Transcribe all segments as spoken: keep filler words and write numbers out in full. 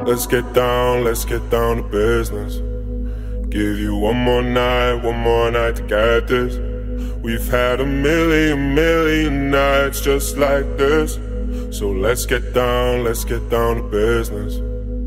Let's get down, let's get down to business. Give you one more night, one more night to get this. We've had a million, million nights just like this. So let's get down, let's get down to business.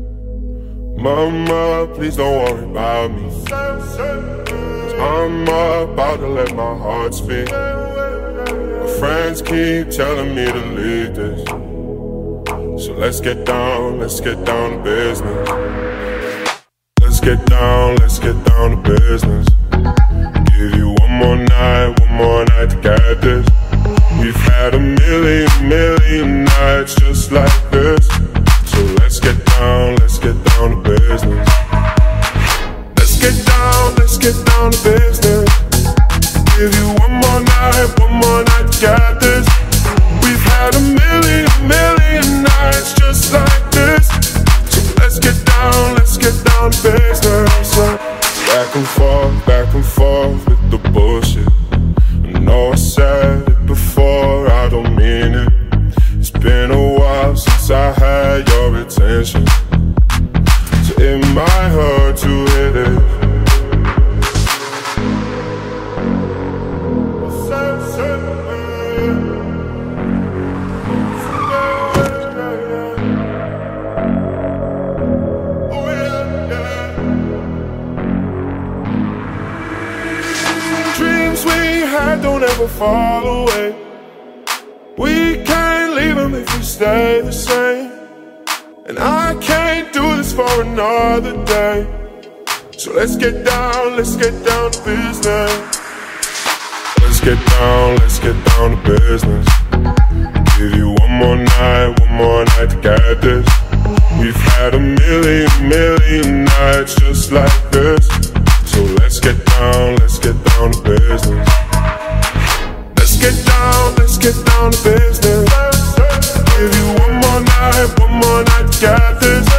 Mama, please don't worry about me, 'cause I'm about to let my heart speak. My friends keep telling me to leave this. So let's get down, let's get down to business. Let's get down, let's get down to business. Give you one more night, one more night to get this. We've had a million, million nights just like this. So let's get down, let's get down to business. Let's get down, let's get down to business. Give you one more night, one more night to get this. We've had a million, million nights just like this. So let's get down, let's get down to business. Back and forth, back and forth with the bullshit. I know I said it before, I don't mean it. It's been a while since I had your attention, so it might hurt to hit it. Don't ever fall away. We can't leave them if we stay the same. And I can't do this for another day. So let's get down, let's get down to business. Let's get down, let's get down to business. Give you one more night, one more night to get this. We've had a million, million nights just like this. So let's get down, let's get down to business. Let's get down, let's get down to business. Give you one more night, one more night to get this.